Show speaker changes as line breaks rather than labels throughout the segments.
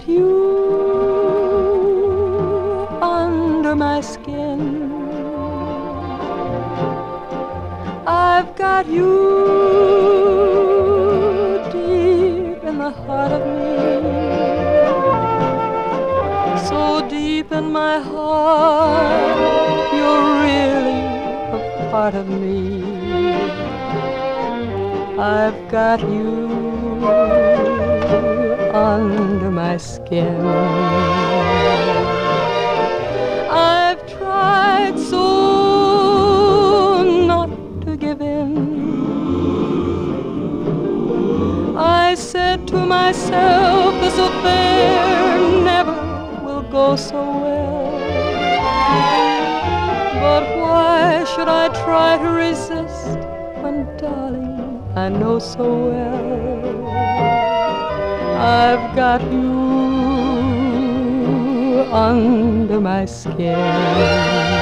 got you under my skin. I've got you deep in the heart of me, so deep in my heart, you're really a part of me. I've got you under my skin. I've tried so not to give in. I said to myself, this affair never will go so well. But why should I try to resist when, darling, I know so well I've got you under my skin.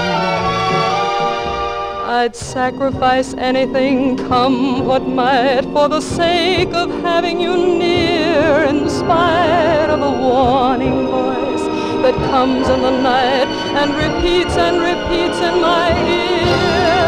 I'd sacrifice anything, come what might, for the sake of having you near, in spite of a warning voice that comes in the night and repeats in my ear.